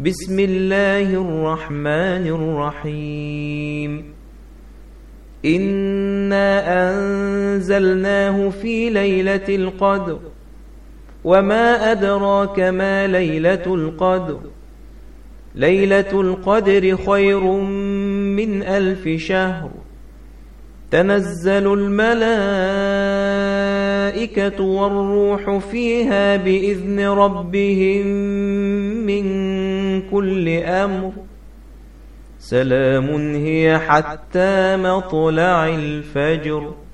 بسم الله الرحمن الرحيم إنا أنزلناه في ليلة القدر وما أدراك ما ليلة القدر ليلة القدر خير من 1000 شهر تنزل الملائكة والروح فيها بإذن ربهم من كل أمر سلام هي حتى مطلع الفجر.